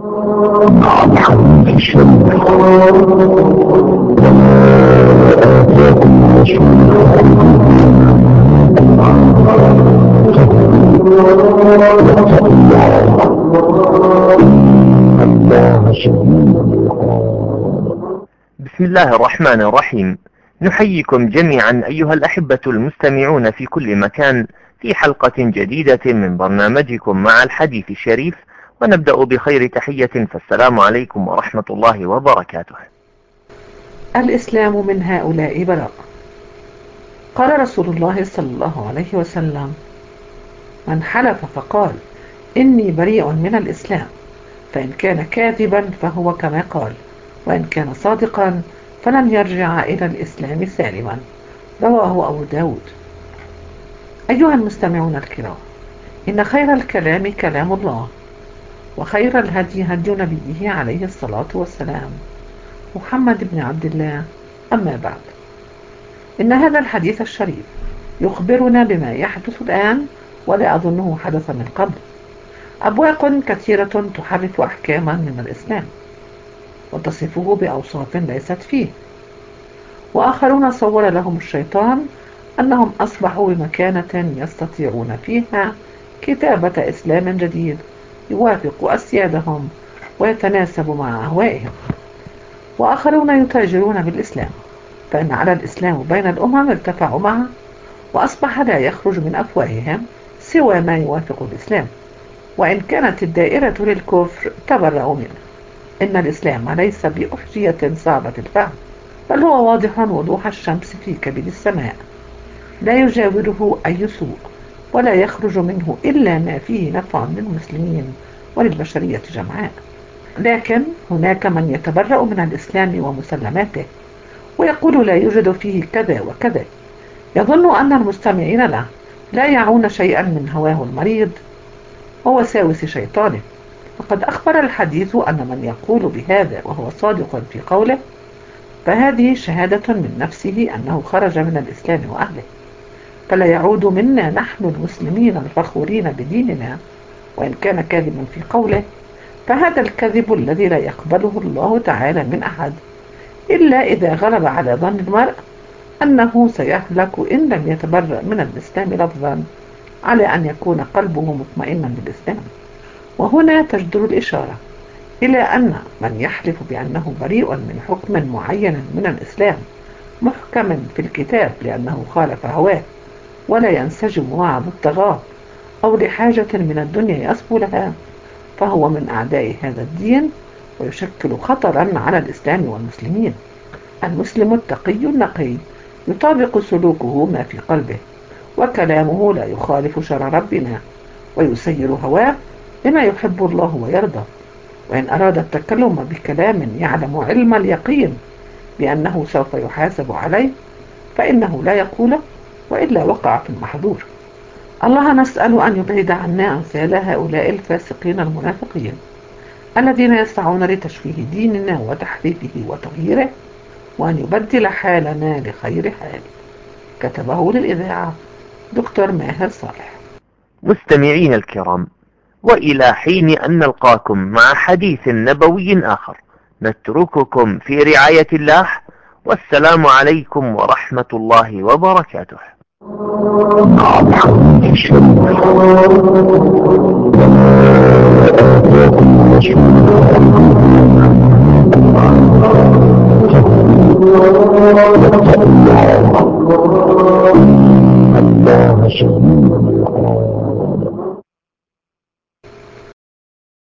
مع الحديث الشريف وما آتاكم الرسول فخذوه واتقوا الله إن الله شديد العقاب. بسم الله الرحمن الرحيم. نحييكم جميعا أيها الأحبة المستمعون في كل مكان في حلقة جديدة من برنامجكم مع الحديث الشريف، ونبدأ بخير تحية، فالسلام عليكم ورحمة الله وبركاته. الإسلام من هؤلاء براء. قال رسول الله صلى الله عليه وسلم: من حلف فقال إني بريء من الإسلام، فإن كان كاذبا فهو كما قال، وإن كان صادقا فلن يرجع إلى الإسلام سالما. رواه أبو داود. أيها المستمعون الكرام، إن خير الكلام كلام الله، وخير الهدي هدي نبيه عليه الصلاة والسلام محمد بن عبد الله. أما بعد، إن هذا الحديث الشريف يخبرنا بما يحدث الآن، ولا أظنه حدث من قبل. أبواق كثيرة تحرف أحكاما من الإسلام وتصفه بأوصاف ليست فيه، وآخرون صور لهم الشيطان أنهم أصبحوا بمكانة يستطيعون فيها كتابة إسلام جديد يوافق أسيادهم ويتناسب مع أهوائهم. وآخرون يتاجرون بالإسلام، فإن على الإسلام بين الأمم ارتفعوا معه، وأصبح لا يخرج من أفواههم سوى ما يوافق الإسلام، وإن كانت الدائرة للكفر تبرأوا منه. إن الإسلام ليس بأحجية صعبة الفهم، بل هو واضح وضوح الشمس في كبد السماء، لا يجاوره أي سوء، ولا يخرج منه إلا ما فيه نفع للمسلمين وللبشرية جمعاء. لكن هناك من يتبرأ من الإسلام ومسلماته، ويقول لا يوجد فيه كذا وكذا، يظن أن المستمعين له لا يعون شيئا من هواه المريض ووساوس شيطانه. وقد أخبر الحديث أن من يقول بهذا وهو صادق في قوله، فهذه شهادة من نفسه أنه خرج من الإسلام وأهله، فلا يعود منا نحن المسلمين الفخورين بديننا وإن كان كاذبا في قوله، فهذا الكذب الذي لا يقبله الله تعالى من أحد إلا إذا غلب على ظن المرء أنه سيهلك إن لم يتبرأ من الإسلام لفظا، على أن يكون قلبه مطمئنا بالإسلام. وهنا تجدر الإشارة إلى أن من يحلف بأنه بريء من حكم معين من الإسلام محكم في الكتاب لأنه خالف هواه ولا ينسجم مع الطغاة أو لحاجة من الدنيا يصبو لها، فهو من أعداء هذا الدين ويشكل خطرا على الإسلام والمسلمين. المسلم التقي النقي يطابق سلوكه ما في قلبه، وكلامه لا يخالف شرع ربنا، ويسير هواه لما يحب الله ويرضى. وإن أراد التكلم بكلام يعلم علم اليقين بأنه سوف يحاسب عليه فإنه لا يقوله، وإلا وقع في المحظور. الله نسأل أن يبعد عنا أمثال هؤلاء الفاسقين المنافقين الذين يسعون لتشويه ديننا وتحريفه وتغييره، وأن يبدل حالنا لخير حال. كتبه للإذاعة دكتور ماهر صالح. مستمعين الكرام، وإلى حين أن نلقاكم مع حديث نبوي آخر، نترككم في رعاية الله، والسلام عليكم ورحمة الله وبركاته. مع الحديث الشريف وما آتاكم الرسول واتقوا الله إن الله شديد العقاب.